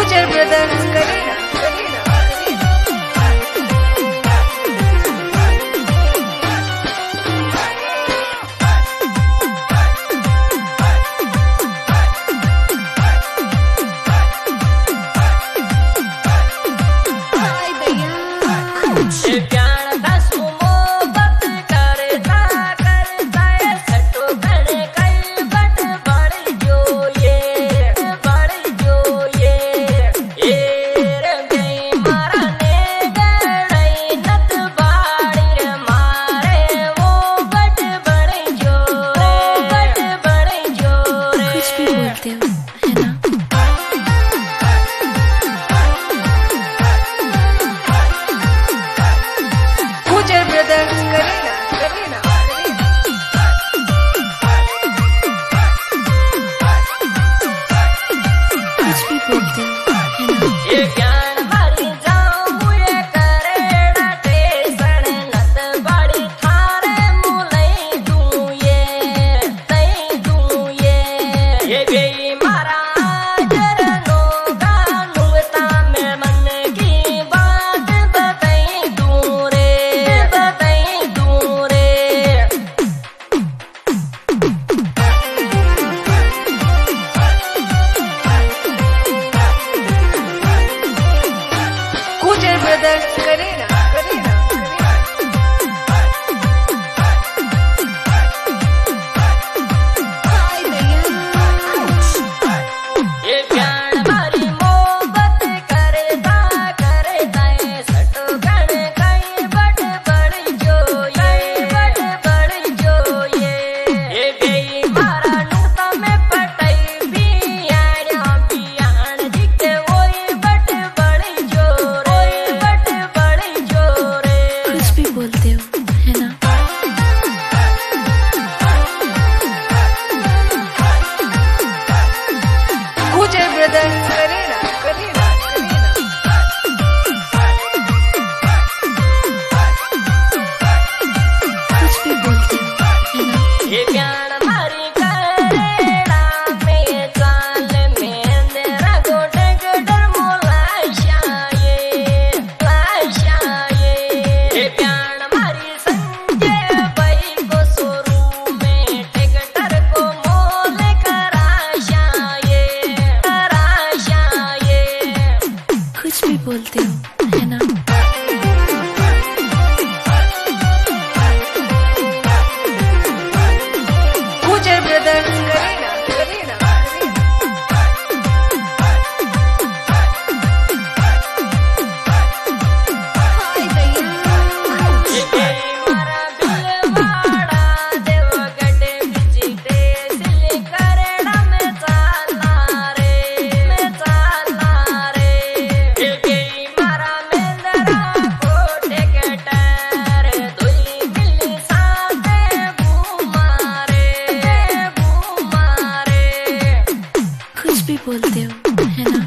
गुजर ब्रदर्स करेगा करेगा गुजर ब्रदर्स करेगा करेगा कुछ भी बोलते हो है ना ये ज्ञान मारी जाऊं मुझे करेड़ा टेसन नत बड़ी थारे मुलई दूं ये बेई मारा जरनो गानू ता मैं मन की बात बताई दूं रे गुजर ब्रदर्स करेगा करेगा ये प्यार मारी मोहब्बत करता सटो गण कई बट बड़ी जो ये गई मारा नूता में पटाई भी आया बियान दिखे वही बट बड़ी जो रे कुछ भी बोलते हो है ना गुजर ब्रदर्स करेगा करेगा कुछ भी बोलते हो है ना ये प्यार मारी करेड़ा में चाल में तेरा गोटे गडर मोलाशाये ये प्यार मारी संजय भाई को शोरूम में टिकटर को मोल कराशाये कुछ भी बोलते हो है ना गुजर ब्रदर्स करेगा करेगा कुछ भी बोलते हो है ना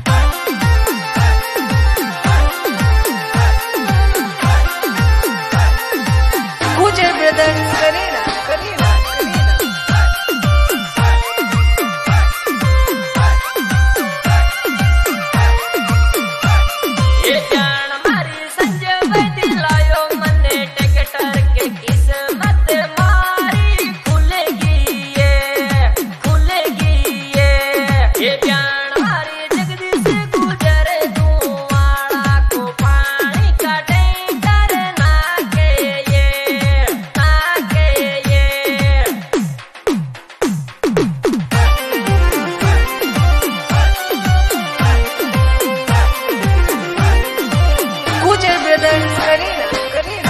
गुजर ब्रदर्स करेगा करेगा ये जान मारी संजय वैदी लायो मने टिकटर के किस्मत मारी खुलेगी ये जान मारी जगदीश गुजर दूं वाला को पानी का टैंकर ना के ये गुजर ब्रदर्स करेगा करेगा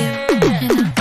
है ना।